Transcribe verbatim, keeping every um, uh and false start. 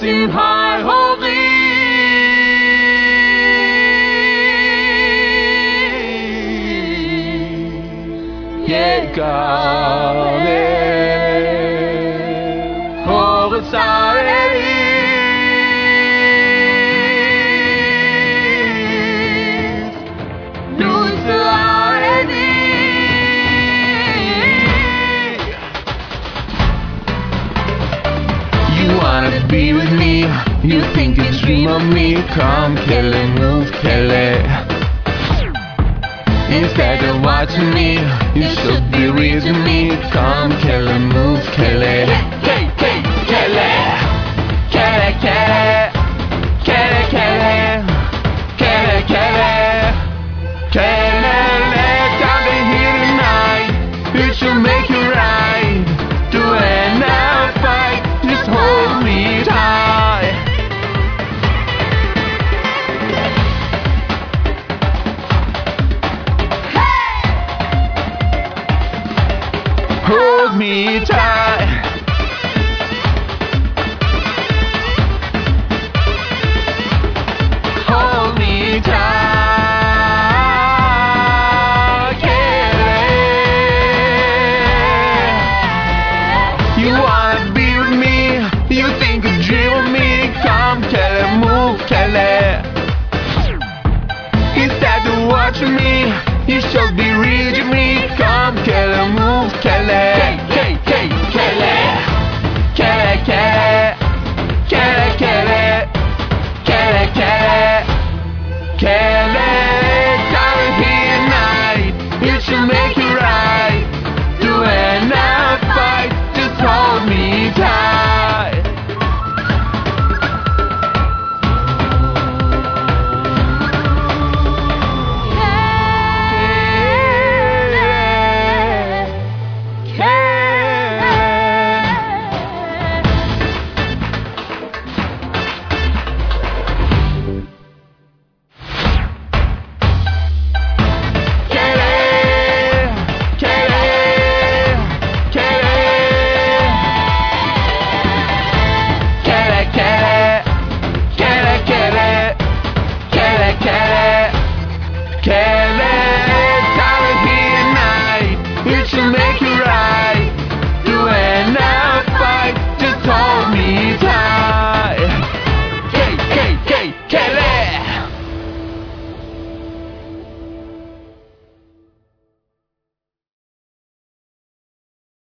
sin hej hori. Jægerne hårets avis nuset You wanna be with me, you think you dream of me. Come, Kalle, move, Kalle. Instead of watching me, you should be reading me. Come, Kalle, move, Kalle. Hey, hey, Kalle. Kalle, Kalle. Kalle, Kalle. Kalle, Kalle. Kalle, let down the here tonight. It should make you right. Do and now fight, just hold me tight. Hold me tight. Hold me tight, Kalle. You wanna be with me, you think you dream of me. Come, Kalle, move, Kalle. Instead of watching me, you should be reading me. Come, Kalle, move, Kalle. Hey, hey, hey, Kalle. Kalle, Kalle. Kalle, Kalle. Kalle, Kalle. Kalle, down here night. It should make you